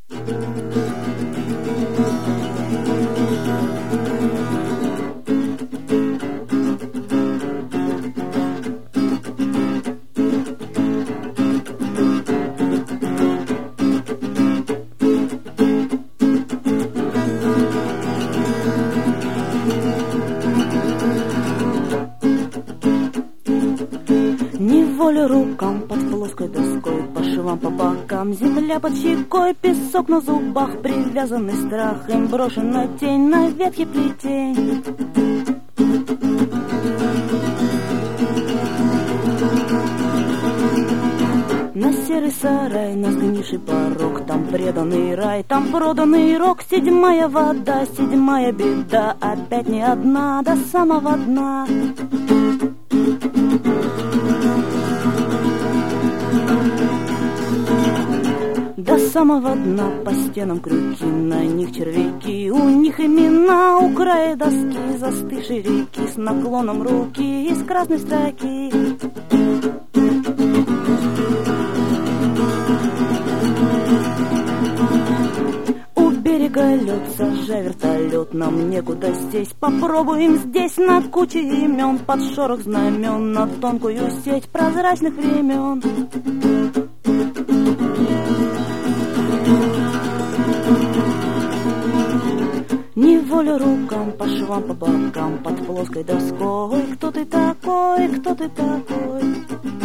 Неволя рукам под плоской доской, по швам, по бокам, земля под щекой, песок на зубах, привязанный страх, им брошена тень на ветхий плетень. На серый сарай, на сгнивший порог, там преданный рай, там проданный рок, седьмая вода, седьмая беда, опять не одна, до самого дна. До самого дна по стенам крюки, на них червяки, у них имена, у края доски застывшей реки, с наклоном руки из красной строки. У берега лед, сажа вертолет, нам некуда сесть, попробуем здесь на куче имен, под шорох знамен, на тонкую сеть прозрачных времен. Неволя рукам, по швам, по бокам, под плоской доской. Кто ты такой, кто ты такой?